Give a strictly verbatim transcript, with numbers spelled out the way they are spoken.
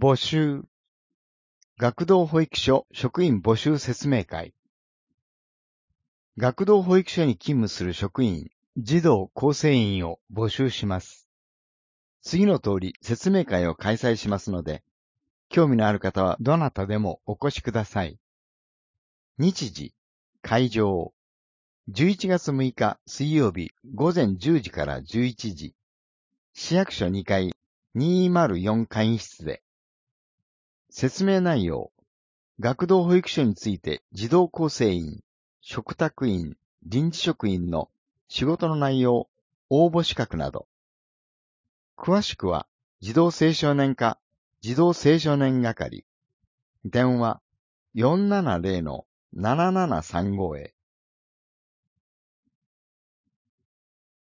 募集。学童保育所職員募集説明会。学童保育所に勤務する職員、児童構成員を募集します。次の通り説明会を開催しますので、興味のある方はどなたでもお越しください。日時、会場。じゅういちがつむいか水曜日ごぜんじゅうじからじゅういちじ。市役所にかいにひゃくよん会議室で。説明内容。学童保育所について児童構成員、嘱託員、臨時職員の仕事の内容、応募資格など。詳しくは、児童青少年課、児童青少年係。電話 よんななゼロのななななさんご へ。